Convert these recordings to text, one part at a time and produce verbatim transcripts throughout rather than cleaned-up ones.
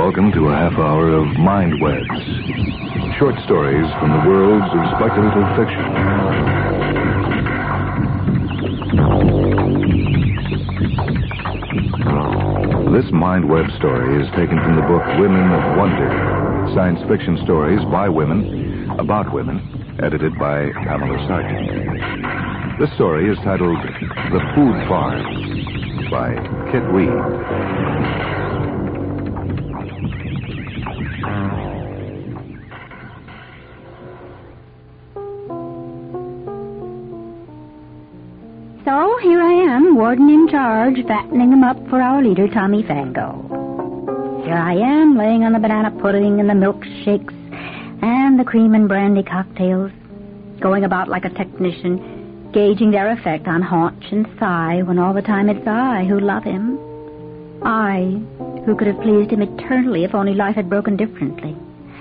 Welcome to a half hour of Mind Webs. Short stories from the worlds of speculative fiction. This Mind Web story is taken from the book Women of Wonder, science fiction stories by women, about women, edited by Pamela Sargent. This story is titled The Food Farm by Kit Weed. So here I am, warden in charge, fattening them up for our leader, Tommy Fango. Here I am, laying on the banana pudding and the milkshakes and the cream and brandy cocktails, going about like a technician, gauging their effect on haunch and thigh, when all the time it's I who love him. I, who could have pleased him eternally if only life had broken differently.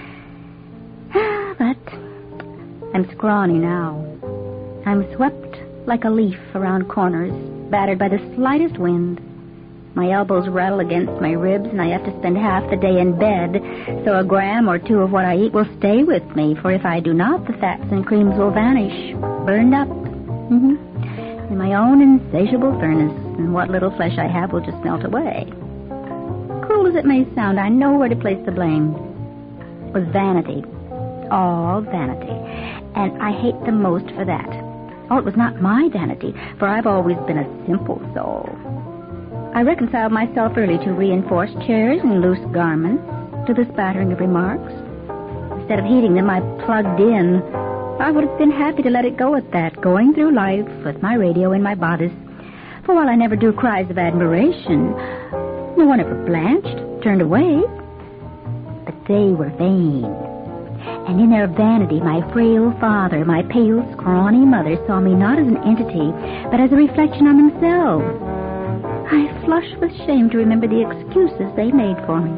But I'm scrawny now. I'm swept like a leaf around corners, battered by the slightest wind. My elbows rattle against my ribs, and I have to spend half the day in bed, so a gram or two of what I eat will stay with me, for if I do not, the fats and creams will vanish, burned up, mm-hmm. in my own insatiable furnace, and what little flesh I have will just melt away. Cruel as it may sound, I know where to place the blame. It was vanity. All vanity. And I hate them most for that. Oh, it was not my vanity, for I've always been a simple soul. I reconciled myself early to reinforced chairs and loose garments, to the spattering of remarks. Instead of heeding them, I plugged in. I would have been happy to let it go at that, going through life with my radio in my bodice. For while I never drew cries of admiration, no one ever blanched, turned away. But they were vain. And in their vanity, my frail father, my pale, scrawny mother saw me not as an entity, but as a reflection on themselves. I flush with shame to remember the excuses they made for me.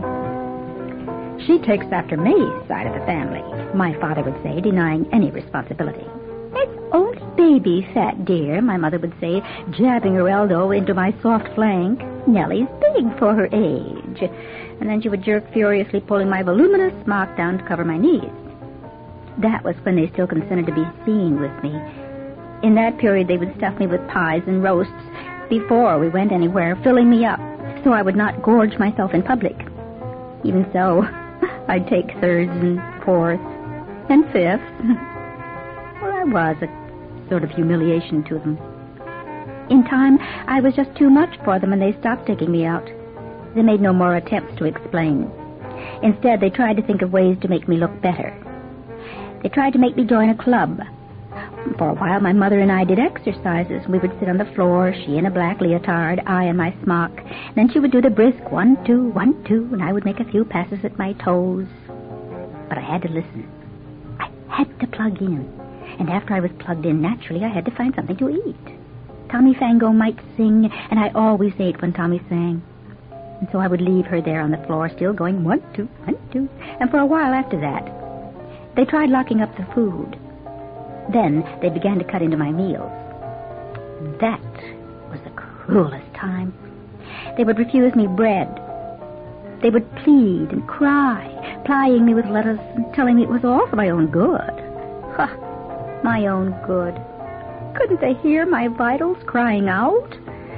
She takes after me, side of the family, my father would say, denying any responsibility. It's only baby fat, dear, my mother would say, jabbing her elbow into my soft flank. Nellie's big for her age. And then she would jerk furiously, pulling my voluminous smock down to cover my knees. That was when they still consented to be seen with me. In that period, they would stuff me with pies and roasts before we went anywhere, filling me up so I would not gorge myself in public. Even so, I'd take thirds and fourths and fifths. Well, I was a sort of humiliation to them. In time, I was just too much for them, and they stopped taking me out. They made no more attempts to explain. Instead, they tried to think of ways to make me look better. They tried to make me join a club. For a while, my mother and I did exercises. We would sit on the floor, she in a black leotard, I in my smock. Then she would do the brisk one, two, one, two, and I would make a few passes at my toes. But I had to listen. I had to plug in. And after I was plugged in, naturally, I had to find something to eat. Tommy Fango might sing, and I always ate when Tommy sang. And so I would leave her there on the floor, still going one, two, one, two. And for a while after that, they tried locking up the food. Then they began to cut into my meals. That was the cruelest time. They would refuse me bread. They would plead and cry, plying me with letters and telling me it was all for my own good. Ha! My own good. Couldn't they hear my vitals crying out?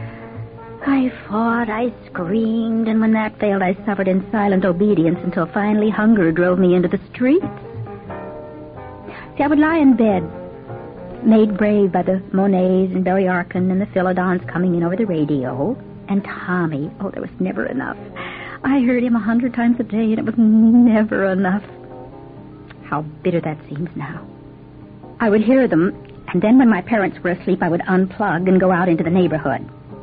I fought, I screamed, and when that failed, I suffered in silent obedience until finally hunger drove me into the streets. See, I would lie in bed, made brave by the Monets and Barry Arkin and the Philodons coming in over the radio. And Tommy, oh, there was never enough. I heard him a hundred times a day, and it was never enough. How bitter that seems now. I would hear them, and then when my parents were asleep, I would unplug and go out into the neighborhood.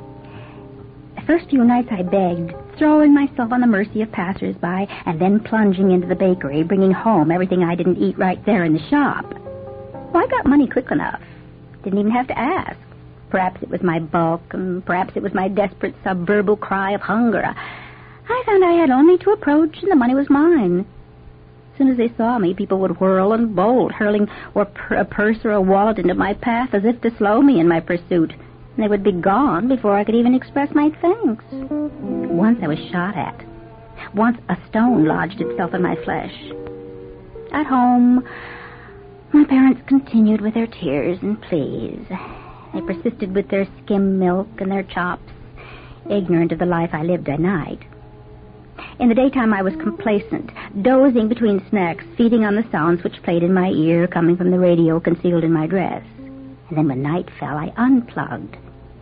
The first few nights I begged, throwing myself on the mercy of passers-by, and then plunging into the bakery, bringing home everything I didn't eat right there in the shop. Well, I got money quick enough. Didn't even have to ask. Perhaps it was my bulk, and perhaps it was my desperate subverbal cry of hunger. I found I had only to approach, and the money was mine. As soon as they saw me, people would whirl and bolt, hurling or a purse or a wallet into my path as if to slow me in my pursuit. And they would be gone before I could even express my thanks. Once I was shot at. once a stone lodged itself in my flesh. At home, my parents continued with their tears and pleas. They persisted with their skim milk and their chops, ignorant of the life I lived at night. In the daytime, I was complacent, dozing between snacks, feeding on the sounds which played in my ear, coming from the radio concealed in my dress. And then when night fell, I unplugged.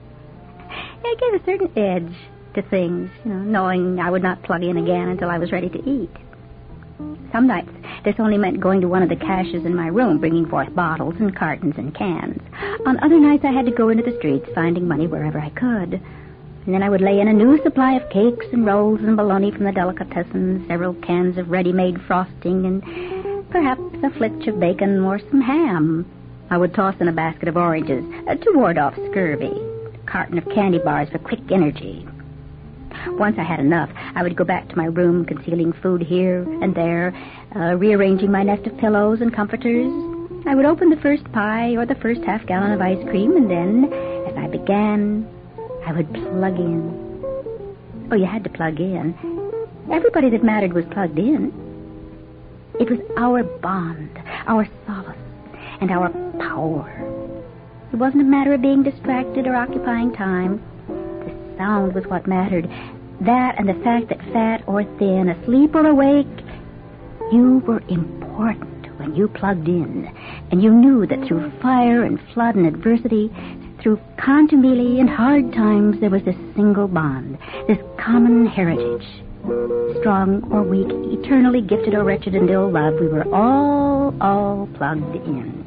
It gave a certain edge to things, you know, knowing I would not plug in again until I was ready to eat. Some nights, this only meant going to one of the caches in my room, bringing forth bottles and cartons and cans. On other nights, I had to go into the streets, finding money wherever I could. And then I would lay in a new supply of cakes and rolls and bologna from the delicatessen, several cans of ready-made frosting, and perhaps a flitch of bacon or some ham. I would toss in a basket of oranges uh, to ward off scurvy, a carton of candy bars for quick energy. Once I had enough, I would go back to my room, concealing food here and there, uh, rearranging my nest of pillows and comforters. I would open the first pie or the first half gallon of ice cream, and then, as I began, I would plug in. Oh, you had to plug in. Everybody that mattered was plugged in. It was our bond, our solace, and our power. It wasn't a matter of being distracted or occupying time. The sound was what mattered. That and the fact that fat or thin, asleep or awake, you were important when you plugged in. And you knew that through fire and flood and adversity, through contumely and hard times, there was this single bond, this common heritage. Strong or weak, eternally gifted or wretched and ill-loved, we were all, all plugged in.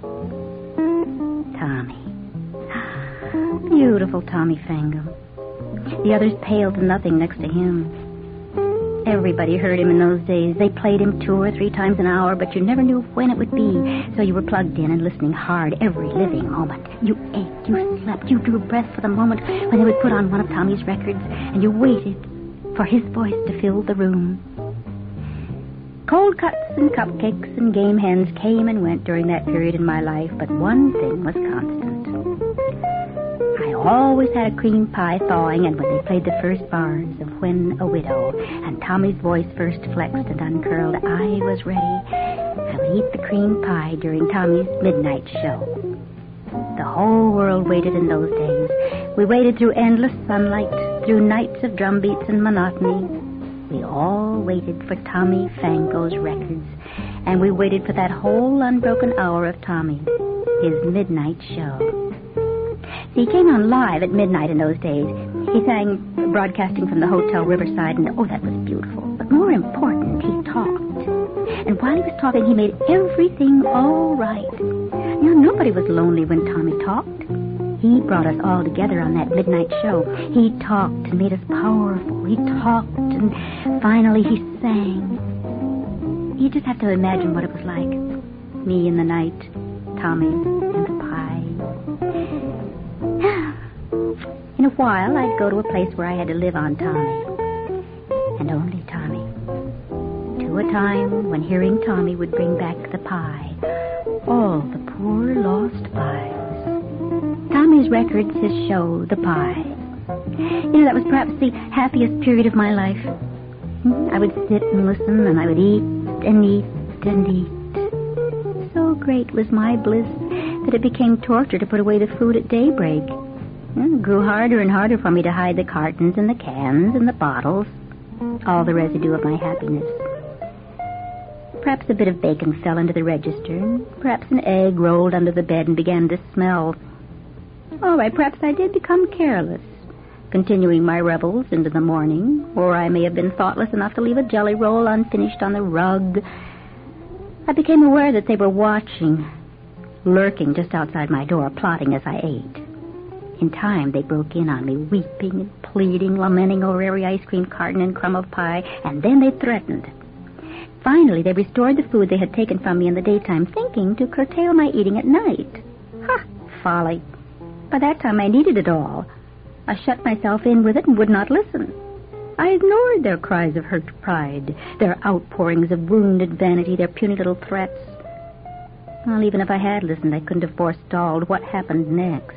Tommy. Beautiful Tommy Fangum. The others paled to nothing next to him. Everybody heard him in those days. They played him two or three times an hour, but you never knew when it would be. So you were plugged in and listening hard every living moment. You ate, you slept, you drew breath for the moment when they would put on one of Tommy's records, and you waited for his voice to fill the room. Cold cuts and cupcakes and game hens came and went during that period in my life, but one thing was constant. I always had a cream pie thawing, and when they played the first bars of When a Widow, and Tommy's voice first flexed and uncurled, I was ready. I would eat the cream pie during Tommy's midnight show. The whole world waited in those days. We waited through endless sunlight, through nights of drum beats and monotony. We all waited for Tommy Fango's records, and we waited for that whole unbroken hour of Tommy, his midnight show. He came on live at midnight in those days. He sang, broadcasting from the Hotel Riverside, and oh, that was beautiful. But more important, he talked. And while he was talking, he made everything all right. You know, nobody was lonely when Tommy talked. He brought us all together on that midnight show. He talked and made us powerful. He talked, and finally he sang. You just have to imagine what it was like. Me in the night, Tommy and the pie. In a while, I'd go to a place where I had to live on Tommy. And only Tommy. To a time when hearing Tommy would bring back the pie. All the poor lost pies. Tommy's records, his show, the pie. You know, that was perhaps the happiest period of my life. I would sit and listen, and I would eat and eat and eat. So great was my bliss that it became torture to put away the food at daybreak. It grew harder and harder for me to hide the cartons and the cans and the bottles, all the residue of my happiness. Perhaps a bit of bacon fell into the register. Perhaps an egg rolled under the bed and began to smell. All right, perhaps I did become careless, continuing my revels into the morning, or I may have been thoughtless enough to leave a jelly roll unfinished on the rug. I became aware that they were watching, lurking just outside my door, plotting as I ate. In time, they broke in on me, weeping and pleading, lamenting over every ice cream carton and crumb of pie, and then they threatened. Finally, they restored the food they had taken from me in the daytime, thinking to curtail my eating at night. Ha! Folly. By that time, I needed it all. I shut myself in with it and would not listen. I ignored their cries of hurt pride, their outpourings of wounded vanity, their puny little threats. Well, even if I had listened, I couldn't have forestalled what happened next.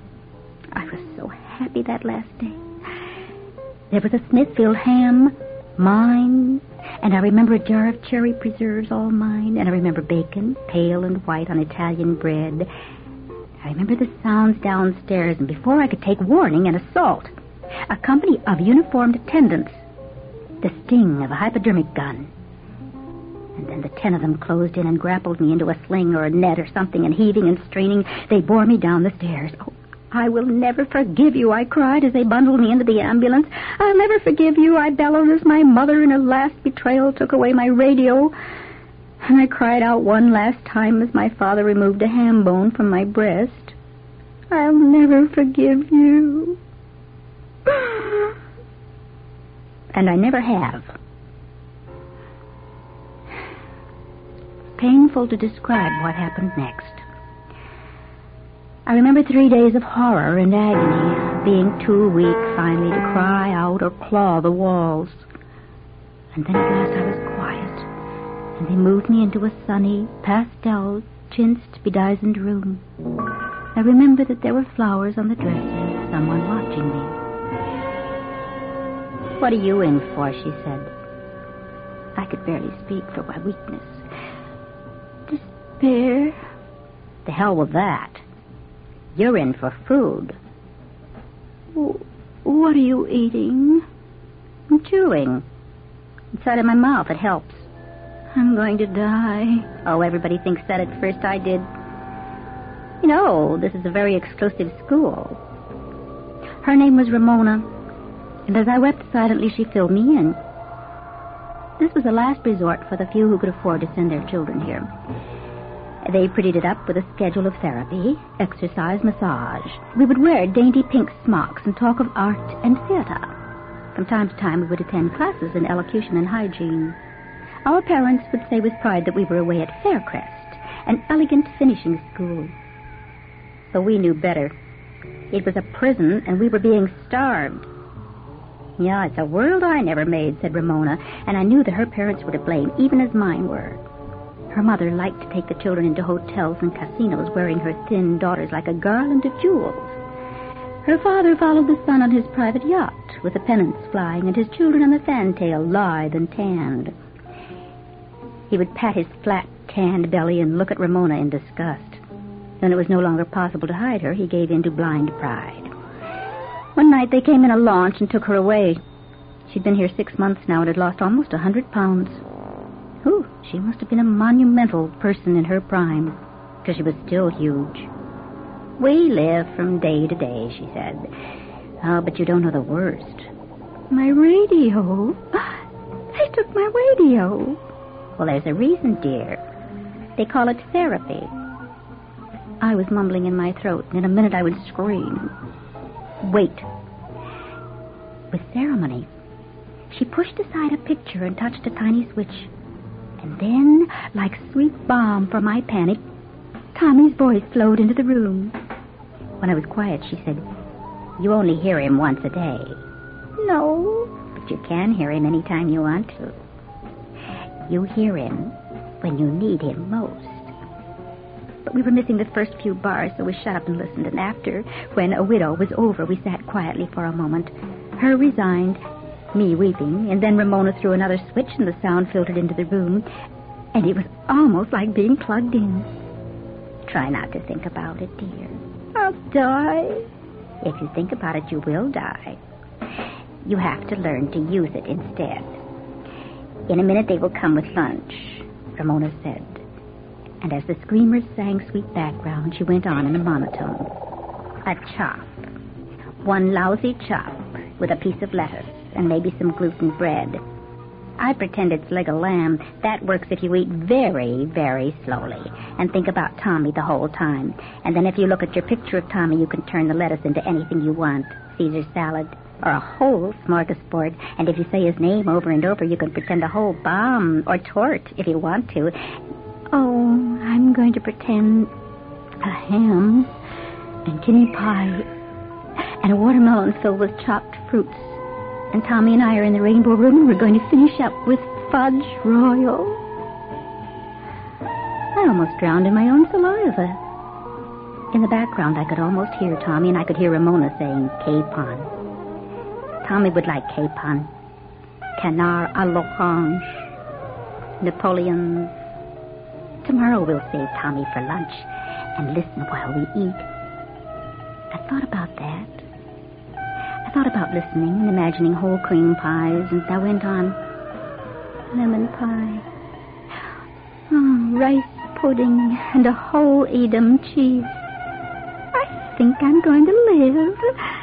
I was so happy that last day. There was a Smithfield ham, Mine. And I remember a jar of cherry preserves, all mine. And I remember bacon, pale and white on Italian bread. I remember the sounds downstairs, and before I could take warning, an assault. A company of uniformed attendants. The sting of a hypodermic gun. And then the ten of them closed in and grappled me into a sling or a net or something, and heaving and straining, they bore me down the stairs. Oh, I will never forgive you, I cried as they bundled me into the ambulance. I'll never forgive you, I bellowed as my mother in her last betrayal took away my radio. And I cried out one last time as my father removed a ham bone from my breast. I'll never forgive you. And I never have. It's painful to describe what happened next. I remember three days of horror and agony, being too weak finally to cry out or claw the walls. And then at last I was quiet, and they moved me into a sunny, pastel, chinced, bedizened room. I remember that there were flowers on the dresser, someone watching me. "What are you in for?" she said. I could barely speak for my weakness. "Despair." "The hell with that. You're in for food." "What are you eating?" "I'm chewing. Inside of my mouth, it helps." "I'm going to die." "Oh, everybody thinks that. At first I did. You know, this is a very exclusive school." Her name was Ramona, and as I wept silently, she filled me in. This was a last resort for the few who could afford to send their children here. They prettied it up with a schedule of therapy, exercise, massage. We would wear dainty pink smocks and talk of art and theater. From time to time, we would attend classes in elocution and hygiene. Our parents would say with pride that we were away at Faircrest, an elegant finishing school. But we knew better. It was a prison, and we were being starved. "Yeah, it's a world I never made," said Ramona, and I knew that her parents were to blame, even as mine were. Her mother liked to take the children into hotels and casinos, wearing her thin daughters like a garland of jewels. Her father followed the son on his private yacht, with the pennants flying, and his children on the fantail, lithe and tanned. He would pat his flat, tanned belly and look at Ramona in disgust. When it was no longer possible to hide her, he gave in to blind pride. One night they came in a launch and took her away. She'd been here six months now and had lost almost a hundred pounds. Whew, she must have been a monumental person in her prime, because she was still huge. "We live from day to day," she said. "Oh, but you don't know the worst." "My radio? They took my radio." "Well, there's a reason, dear. They call it therapy." I was mumbling in my throat, and in a minute I would scream. "Wait." With ceremony, she pushed aside a picture and touched a tiny switch. And then, like sweet balm for my panic, Tommy's voice flowed into the room. When I was quiet, she said, "You only hear him once a day." "No, but you can hear him any time you want to. You hear him when you need him most." But we were missing the first few bars, so we shut up and listened. And after, when A Widow was over, we sat quietly for a moment, her resigned, me weeping, and then Ramona threw another switch and the sound filtered into the room, and it was almost like being plugged in. "Try not to think about it, dear." "I'll die." "If you think about it, you will die. You have to learn to use it instead. In a minute they will come with lunch," Ramona said. And as the screamers sang sweet background, she went on in a monotone. "A chop. One lousy chop with a piece of lettuce and maybe some gluten bread. I pretend it's leg of lamb. That works if you eat very, very slowly and think about Tommy the whole time. And then if you look at your picture of Tommy, you can turn the lettuce into anything you want. Caesar salad or a whole smorgasbord. And if you say his name over and over, you can pretend a whole bomb or tort if you want to. Oh, I'm going to pretend a ham and kidney pie and a watermelon filled with chopped fruits. And Tommy and I are in the rainbow room, and we're going to finish up with fudge royal." I almost drowned in my own saliva. In the background, I could almost hear Tommy, and I could hear Ramona saying capon. Tommy would like capon. canard à l'orange, Napoleon's. Tomorrow we'll save Tommy for lunch and listen while we eat. I thought about that. I thought about listening and imagining whole cream pies, and I went on. Lemon pie. Oh, rice pudding and a whole Edam cheese. I think I'm going to live.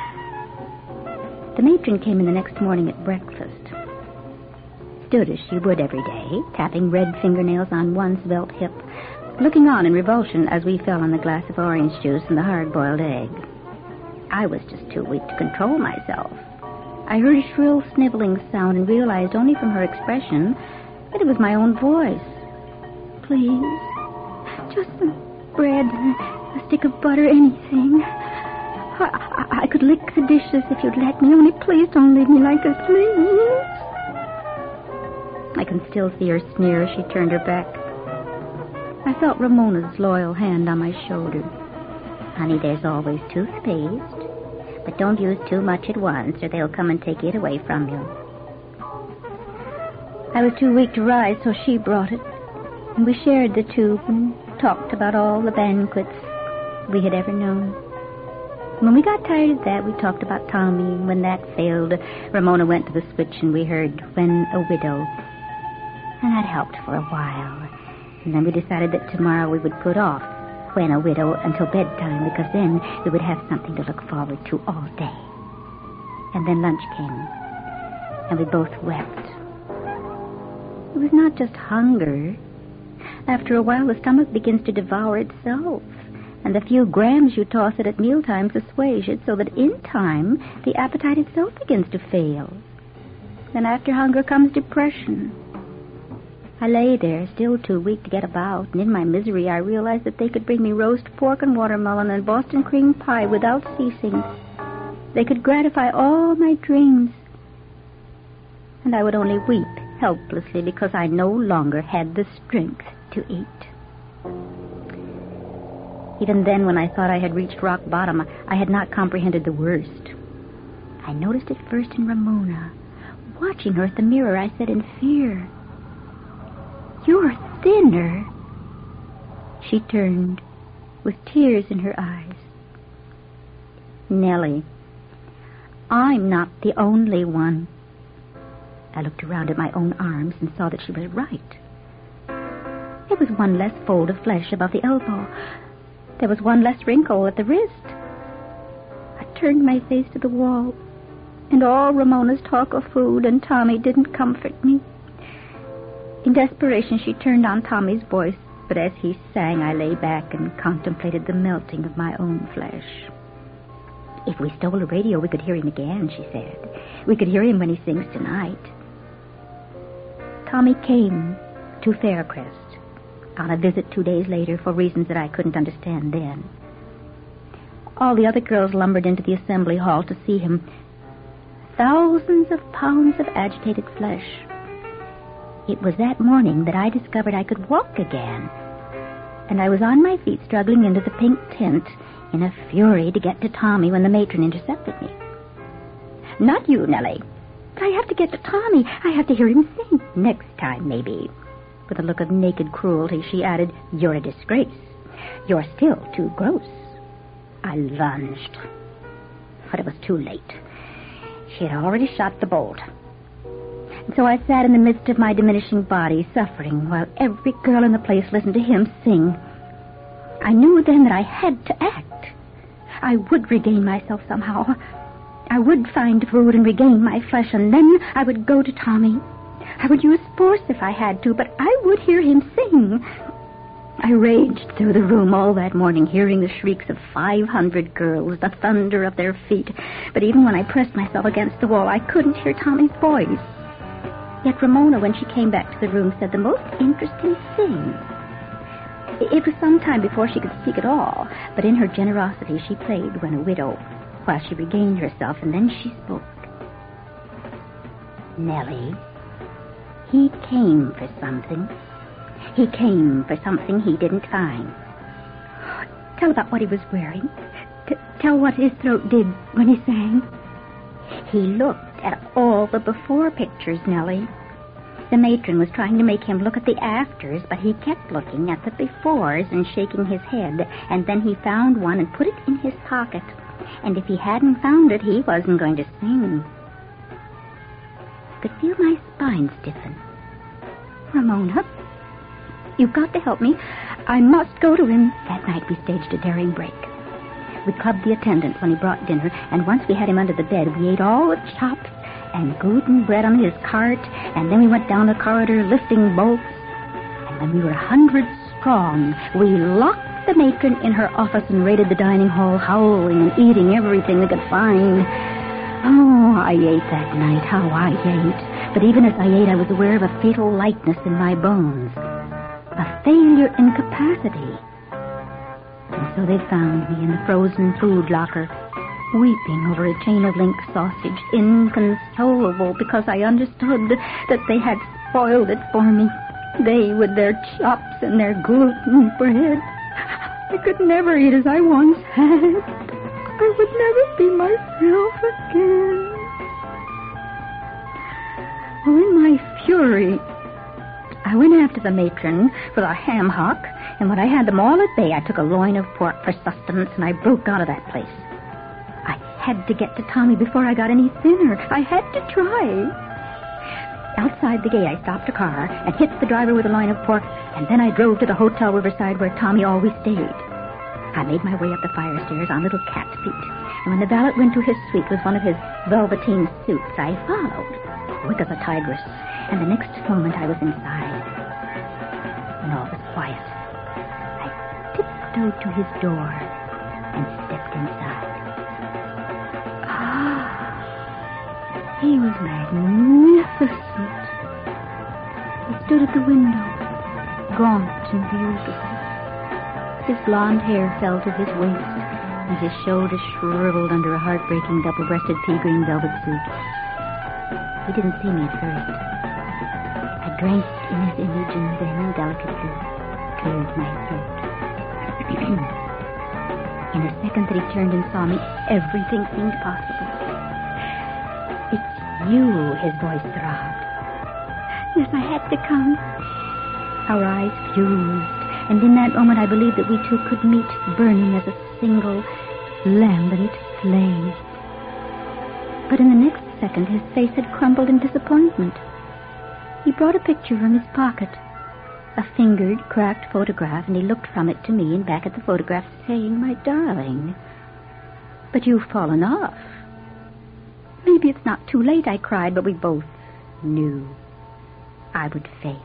The matron came in the next morning at breakfast. Stood as she would every day, tapping red fingernails on one svelte hip, looking on in revulsion as we fell on the glass of orange juice and the hard-boiled egg. I was just too weak to control myself. I heard a shrill sniveling sound and realized only from her expression that it was my own voice. Please, just some bread, a stick of butter, anything. I, I, I could lick the dishes if you'd let me, only please don't leave me like this, please. I can still see her sneer as she turned her back. I felt Ramona's loyal hand on my shoulder. Honey, there's always toothpaste. But don't use too much at once, or they'll come and take it away from you. I was too weak to rise, so she brought it. And we shared the tube and talked about all the banquets we had ever known. When we got tired of that, we talked about Tommy. When that failed, Ramona went to the switch and we heard When a Widow. And that helped for a while. And then we decided that tomorrow we would put off When a Widow until bedtime, because then we would have something to look forward to all day. And then lunch came, and we both wept. It was not just hunger. After a while, the stomach begins to devour itself, and the few grams you toss it at mealtimes assuage it, so that in time, the appetite itself begins to fail. Then after hunger comes depression. I lay there, still too weak to get about, and in my misery I realized that they could bring me roast pork and watermelon and Boston cream pie without ceasing. They could gratify all my dreams. And I would only weep helplessly because I no longer had the strength to eat. Even then, when I thought I had reached rock bottom, I had not comprehended the worst. I noticed it first in Ramona. Watching her at the mirror, I said in fear, "You're thinner." She turned with tears in her eyes. "Nellie, I'm not the only one." I looked around at my own arms and saw that she was right. There was one less fold of flesh above the elbow. There was one less wrinkle at the wrist. I turned my face to the wall, and all Ramona's talk of food and Tommy didn't comfort me. In desperation, she turned on Tommy's voice, but as he sang, I lay back and contemplated the melting of my own flesh. "If we stole a radio, we could hear him again," she said. "We could hear him when he sings tonight." Tommy came to Faircrest on a visit two days later for reasons that I couldn't understand then. All the other girls lumbered into the assembly hall to see him. Thousands of pounds of agitated flesh. It was that morning that I discovered I could walk again. And I was on my feet struggling into the pink tent in a fury to get to Tommy when the matron intercepted me. "Not you, Nellie. But I have to get to Tommy. I have to hear him sing. Next time, maybe." With a look of naked cruelty, she added, "You're a disgrace. You're still too gross." I lunged. But it was too late. She had already shot the bolt. And so I sat in the midst of my diminishing body, suffering, while every girl in the place listened to him sing. I knew then that I had to act. I would regain myself somehow. I would find food and regain my flesh, and then I would go to Tommy. I would use force if I had to, but I would hear him sing. I raged through the room all that morning, hearing the shrieks of five hundred girls, the thunder of their feet. But even when I pressed myself against the wall, I couldn't hear Tommy's voice. Yet Ramona, when she came back to the room, said the most interesting thing. It was some time before she could speak at all, but in her generosity she played When a Widow, while she regained herself, and then she spoke. "Nellie, he came for something. He came for something he didn't find." "Tell about what he was wearing. T- tell what his throat did when he sang." "He looked at all the before pictures, Nellie. The matron was trying to make him look at the afters, but he kept looking at the befores and shaking his head, and then he found one and put it in his pocket. And if he hadn't found it, he wasn't going to sing. I could feel my spine stiffen. Ramona, you've got to help me. I must go to him. That night we staged a daring break. We clubbed the attendant when he brought dinner, and once we had him under the bed, we ate all the chops and gluten bread on his cart, and then we went down the corridor lifting bolts. And when we were a hundred strong, we locked the matron in her office and raided the dining hall, howling and eating everything we could find. Oh, I ate that night, how I ate. But even as I ate, I was aware of a fatal lightness in my bones. A failure in capacity. And so they found me in the frozen food locker, weeping over a chain of link sausage, inconsolable because I understood that they had spoiled it for me. They with their chops and their gluten bread. I could never eat as I once had. I would never be myself again. Well, in my fury, I went after the matron for a ham hock, and when I had them all at bay, I took a loin of pork for sustenance, and I broke out of that place. I had to get to Tommy before I got any thinner. I had to try. Outside the gate, I stopped a car and hit the driver with a loin of pork, and then I drove to the Hotel Riverside where Tommy always stayed. I made my way up the fire stairs on little cat feet, and when the valet went to his suite with one of his velveteen suits, I followed, quick as a tigress, and the next moment I was inside. When all was quiet, I tiptoed to his door and stepped inside. Ah, he was magnificent. He stood at the window, gaunt and beautiful. His blonde hair fell to his waist, and his shoulders shriveled under a heartbreaking double-breasted pea-green velvet suit. He didn't see me at first. I drank in his image and then delicately cleared my throat. In a second that he turned and saw me, everything seemed possible. It's you, his voice throbbed. Yes, I had to come. Our eyes fused, and in that moment I believed that we two could meet, burning as a single, lambent flame. But in the next second, his face had crumbled in disappointment. He brought a picture from his pocket, a fingered, cracked photograph, and he looked from it to me and back at the photograph, saying, "My darling, but you've fallen off." "Maybe it's not too late," I cried, but we both knew I would fail.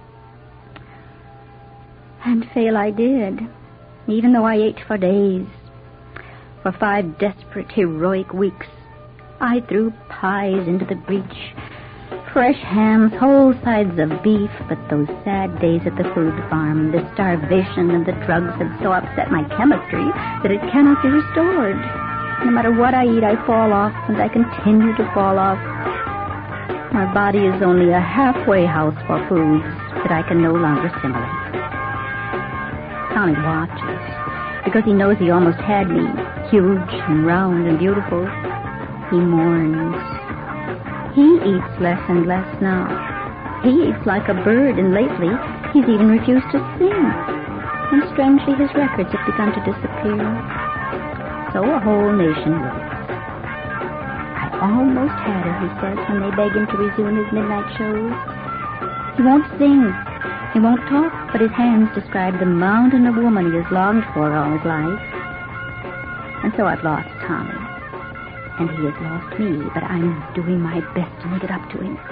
And fail I did, even though I ate for days. For five desperate, heroic weeks, I threw pies into the breach, fresh hams, whole sides of beef, but those sad days at the food farm, the starvation and the drugs had so upset my chemistry that it cannot be restored. No matter what I eat, I fall off, and I continue to fall off. My body is only a halfway house for foods that I can no longer assimilate. Tommy watches, because he knows he almost had me, huge and round and beautiful. He mourns. He eats less and less now. He eats like a bird, and lately he's even refused to sing. And strangely, his records have begun to disappear. So a whole nation weeps. I almost had her, he says, when they beg him to resume his midnight shows. He won't sing. He won't talk, but his hands describe the mountain of woman he has longed for all his life. And so I've lost Tommy. And he has lost me, but I'm doing my best to make it up to him.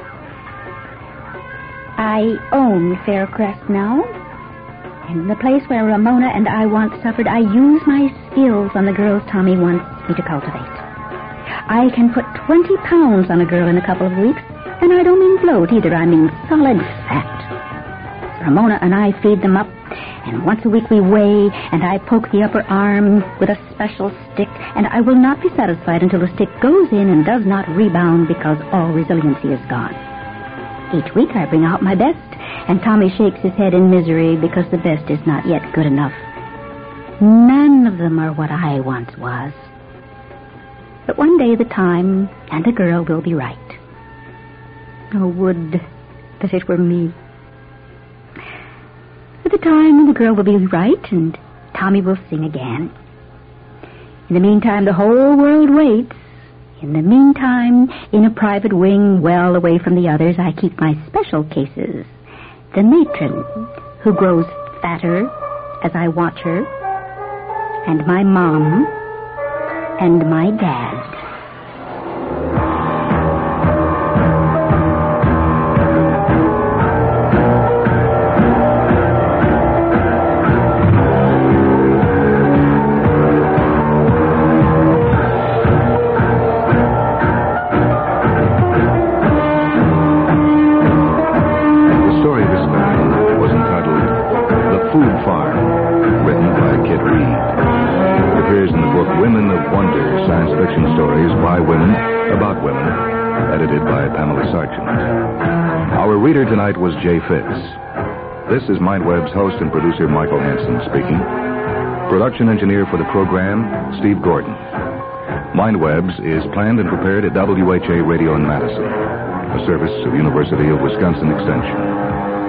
I own Faircrest now. And in the place where Ramona and I once suffered, I use my skills on the girls Tommy wants me to cultivate. I can put twenty pounds on a girl in a couple of weeks, and I don't mean bloat either, I mean solid fat. Ramona and I feed them up, and once a week we weigh, and I poke the upper arm with a special stick, and I will not be satisfied until the stick goes in and does not rebound because all resiliency is gone. Each week I bring out my best, and Tommy shakes his head in misery because the best is not yet good enough. None of them are what I once was. But one day the time and the girl will be right. Oh, would that it were me. But the time and the girl will be right, and Tommy will sing again. In the meantime, the whole world waits. In the meantime, in a private wing well away from the others, I keep my special cases. The matron, who grows fatter as I watch her, and my mom, and my dad. Reader tonight was Jay Fitz. This is MindWeb's host and producer Michael Hansen speaking. Production engineer for the program, Steve Gordon. MindWebs is planned and prepared at W H A Radio in Madison, a service of University of Wisconsin Extension.